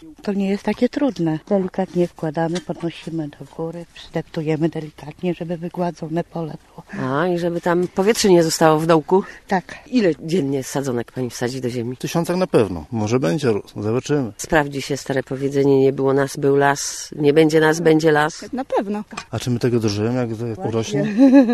To nie jest takie trudne. Delikatnie wkładamy, podnosimy do góry, przydeptujemy delikatnie, żeby wygładzone pole było. A, i żeby tam powietrze nie zostało w dołku? Tak. Ile dziennie sadzonek pani wsadzi do ziemi? 1000 na pewno. Może będzie rósł. Zobaczymy. Sprawdzi się stare powiedzenie, nie było nas, był las, nie będzie nas, będzie las. Na pewno. A czy my tego dożyjemy, jak urośnie?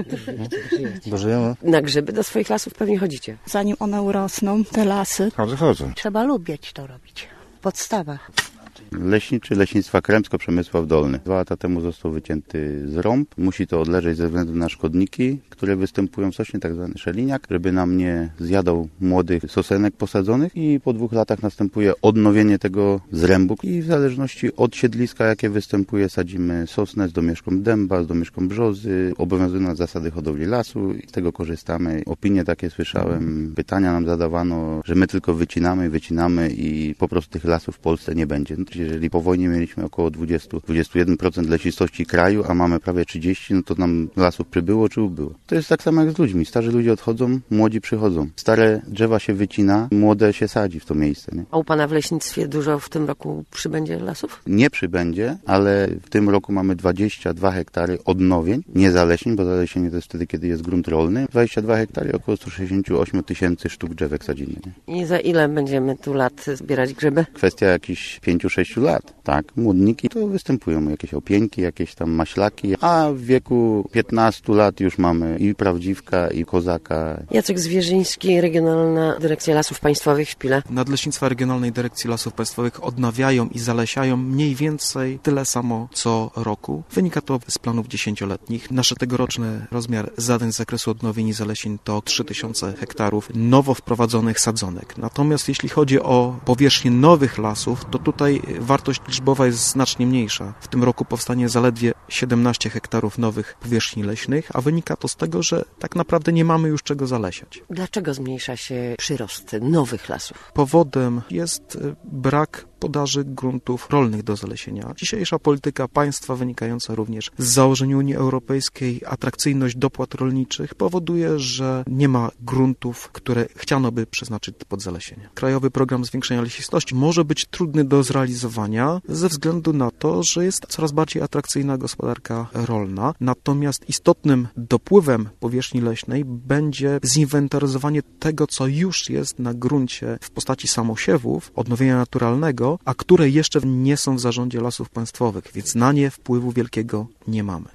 Dożyjemy. Na grzyby do swoich lasów pewnie chodzicie. Zanim one urosną, te lasy. Chodzę. Trzeba lubić to robić. Podstawa. Leśniczy Leśnictwa Kremsko-Przemysław Dolny. 2 lata temu został wycięty zrąb. Musi to odleżeć ze względu na szkodniki, które występują w sośnie, tak zwany szeliniak, żeby nam nie zjadał młodych sosenek posadzonych i po 2 latach następuje odnowienie tego zrębu i w zależności od siedliska, jakie występuje, sadzimy sosnę z domieszką dęba, z domieszką brzozy. Obowiązują nas zasady hodowli lasu i z tego korzystamy. Opinie takie słyszałem, pytania nam zadawano, że my tylko wycinamy i po prostu tych lasów w Polsce nie będzie. Jeżeli po wojnie mieliśmy około 20-21% lesistości kraju, a mamy prawie 30%, no to nam lasów przybyło czy ubyło. To jest tak samo jak z ludźmi. Starzy ludzie odchodzą, młodzi przychodzą. Stare drzewa się wycina, młode się sadzi w to miejsce. Nie? A u pana w leśnictwie dużo w tym roku przybędzie lasów? Nie przybędzie, ale w tym roku mamy 22 hektary odnowień, nie zalesień, bo zalesienie to jest wtedy, kiedy jest grunt rolny. 22 hektary, około 168 000 sztuk drzewek sadzimy. Nie? I za ile będziemy tu lat zbierać grzyby? Kwestia jakichś 5-6 lat. Tak, młodniki to występują jakieś opieńki, jakieś tam maślaki, a w wieku 15 lat już mamy i prawdziwka, i kozaka. Jacek Zwierzyński, Regionalna Dyrekcja Lasów Państwowych w Pile. Nadleśnictwa Regionalnej Dyrekcji Lasów Państwowych odnawiają i zalesiają mniej więcej tyle samo co roku. Wynika to z planów 10-letnich. Nasz tegoroczny rozmiar zadań z zakresu odnowień i zalesień to 3000 hektarów nowo wprowadzonych sadzonek. Natomiast jeśli chodzi o powierzchnię nowych lasów, to tutaj wartość liczbowa jest znacznie mniejsza. W tym roku powstanie zaledwie 17 hektarów nowych powierzchni leśnych, a wynika to z tego, że tak naprawdę nie mamy już czego zalesiać. Dlaczego zmniejsza się przyrost nowych lasów? Powodem jest brak podaży gruntów rolnych do zalesienia. Dzisiejsza polityka państwa, wynikająca również z założeń Unii Europejskiej, atrakcyjność dopłat rolniczych powoduje, że nie ma gruntów, które chciano by przeznaczyć pod zalesienie. Krajowy Program Zwiększenia Lesistości może być trudny do zrealizowania ze względu na to, że jest coraz bardziej atrakcyjna gospodarka rolna. Natomiast istotnym dopływem powierzchni leśnej będzie zinwentaryzowanie tego, co już jest na gruncie w postaci samosiewów, odnowienia naturalnego, a które jeszcze nie są w zarządzie Lasów Państwowych, więc na nie wpływu wielkiego nie mamy.